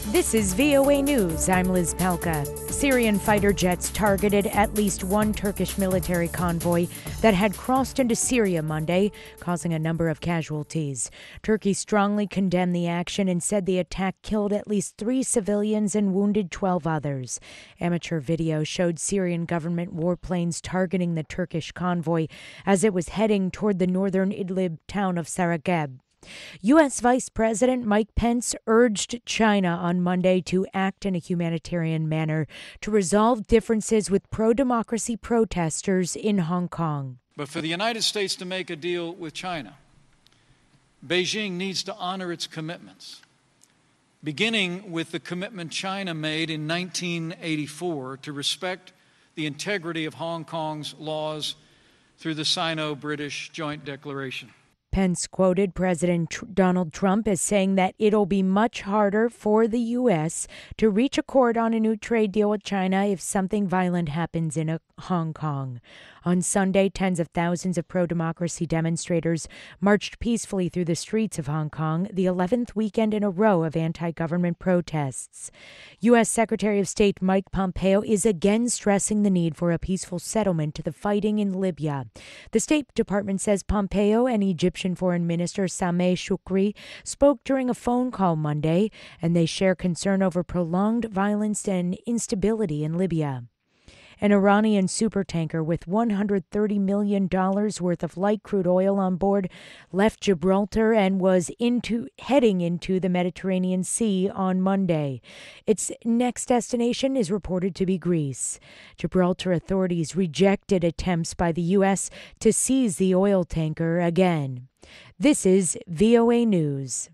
This is VOA News. I'm Liz Pelka. Syrian fighter jets targeted at least one Turkish military convoy that had crossed into Syria Monday, causing a number of casualties. Turkey strongly condemned the action and said the attack killed at least 3 civilians and wounded 12 others. Amateur video showed Syrian government warplanes targeting the Turkish convoy as it was heading toward the northern Idlib town of Sarageb. U.S. Vice President Mike Pence urged China on Monday to act in a humanitarian manner to resolve differences with pro-democracy protesters in Hong Kong. But for the United States to make a deal with China, Beijing needs to honor its commitments, beginning with the commitment China made in 1984 to respect the integrity of Hong Kong's laws through the Sino-British Joint Declaration. Pence quoted President Donald Trump as saying that it'll be much harder for the U.S. to reach accord on a new trade deal with China if something violent happens in Hong Kong. On Sunday, tens of thousands of pro-democracy demonstrators marched peacefully through the streets of Hong Kong, the 11th weekend in a row of anti-government protests. U.S. Secretary of State Mike Pompeo is again stressing the need for a peaceful settlement to the fighting in Libya. The State Department says Pompeo and Egyptian Foreign Minister Sameh Shoukry spoke during a phone call Monday, and they share concern over prolonged violence and instability in Libya. An Iranian supertanker with $130 million worth of light crude oil on board left Gibraltar and was heading into the Mediterranean Sea on Monday. Its next destination is reported to be Greece. Gibraltar authorities rejected attempts by the U.S. to seize the oil tanker again. This is VOA News.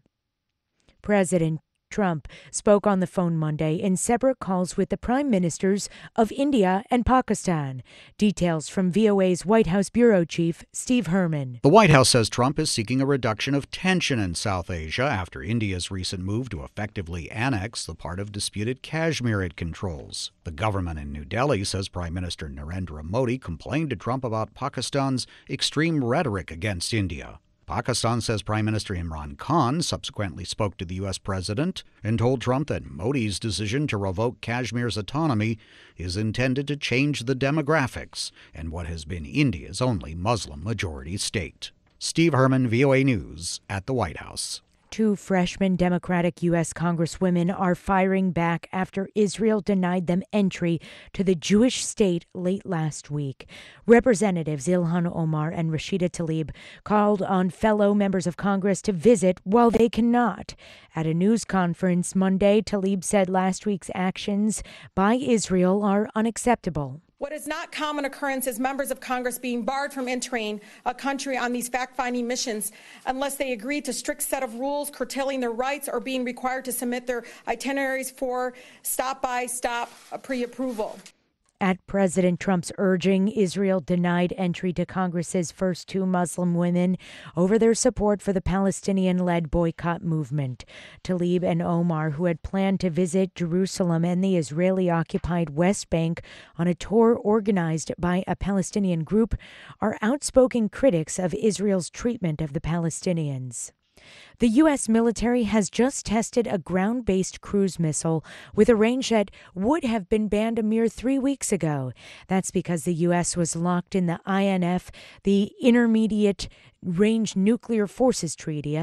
President Trump spoke on the phone Monday in separate calls with the prime ministers of India and Pakistan. Details from VOA's White House bureau chief, Steve Herman. The White House says Trump is seeking a reduction of tension in South Asia after India's recent move to effectively annex the part of disputed Kashmir it controls. The government in New Delhi says Prime Minister Narendra Modi complained to Trump about Pakistan's extreme rhetoric against India. Pakistan says Prime Minister Imran Khan subsequently spoke to the U.S. president and told Trump that Modi's decision to revoke Kashmir's autonomy is intended to change the demographics in what has been India's only Muslim-majority state. Steve Herman, VOA News, at the White House. 2 freshman Democratic U.S. Congresswomen are firing back after Israel denied them entry to the Jewish state late last week. Representatives Ilhan Omar and Rashida Tlaib called on fellow members of Congress to visit while they cannot. At a news conference Monday, Tlaib said last week's actions by Israel are unacceptable. What is not common occurrence is members of Congress being barred from entering a country on these fact-finding missions unless they agree to strict set of rules curtailing their rights or being required to submit their itineraries for stop-by-stop pre-approval. At President Trump's urging, Israel denied entry to Congress's first 2 Muslim women over their support for the Palestinian-led boycott movement. Tlaib and Omar, who had planned to visit Jerusalem and the Israeli-occupied West Bank on a tour organized by a Palestinian group, are outspoken critics of Israel's treatment of the Palestinians. The U.S. military has just tested a ground-based cruise missile with a range that would have been banned a mere 3 weeks ago. That's because the U.S. was locked in the INF, the Intermediate Range Nuclear Forces Treaty,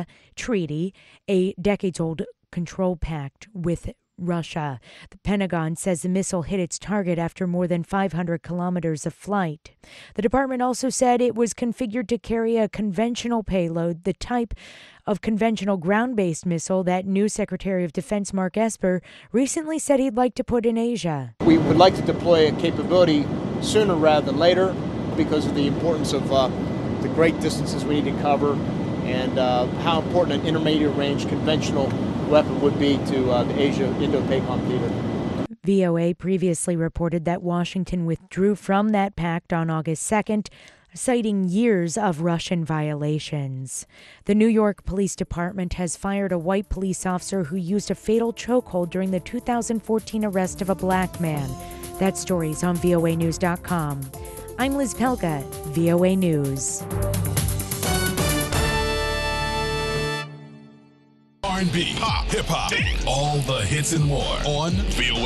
a decades-old control pact with Russia. The Pentagon says the missile hit its target after more than 500 kilometers of flight. The department also said it was configured to carry a conventional payload, the type of conventional ground-based missile that new Secretary of Defense Mark Esper recently said he'd like to put in Asia. We would like to deploy a capability sooner rather than later because of the importance of the great distances we need to cover and how important an intermediate range conventional weapon would be to the Asia-Indo-PACOM theater. VOA previously reported that Washington withdrew from that pact on August 2nd, citing years of Russian violations. The New York Police Department has fired a white police officer who used a fatal chokehold during the 2014 arrest of a black man. That story's on voanews.com. I'm Liz Pelka, VOA News. R&B, pop, hip hop, all the hits and more on VOA